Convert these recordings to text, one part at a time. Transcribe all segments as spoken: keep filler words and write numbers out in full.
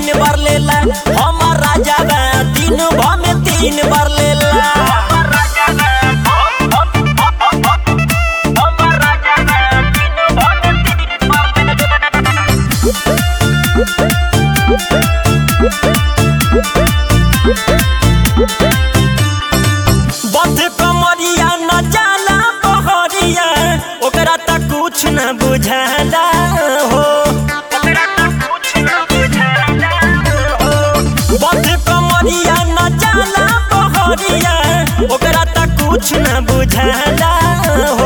तीन बार लेला हमार राजा बा दिन भर में तीन बार लेला। बंध कमरिया न जाला बहरिया ओकरा तक कुछ न बुझाला हो। बंध कमरिया न जाला बहरिया ओकरा तक कुछ न बुझाला हो।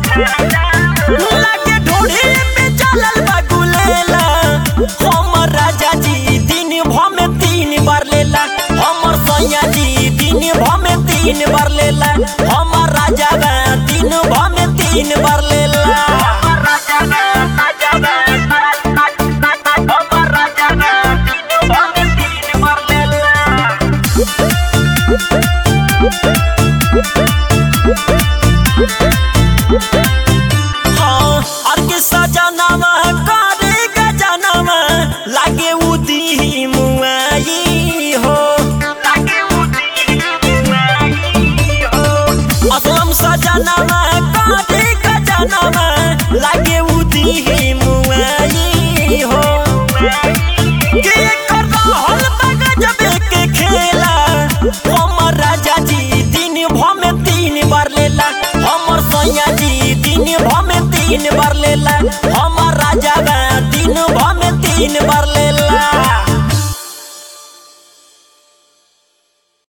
लागे ढोढ़ी पे चलल बा गुलेला हमर राजा जी दिन भर में तीन बार लेला। हमर सैया जी दिन भर में तीन बार लेला हमर राजा बा दिन भर में तीन बार लेला। हाँ और के सजनावा करे गजनावा लागे उदी मुआई हो। असलम सजनावा करे गजनावा लागे उदी मुआई हो। के कर रहल बा गजबे के खेला हमर राजा जी दिन भर में तीन बार लेला। हमर सैया जी दिन भर में तीन बार लेला हमर राजा बा दिन भर में तीन बार लेला।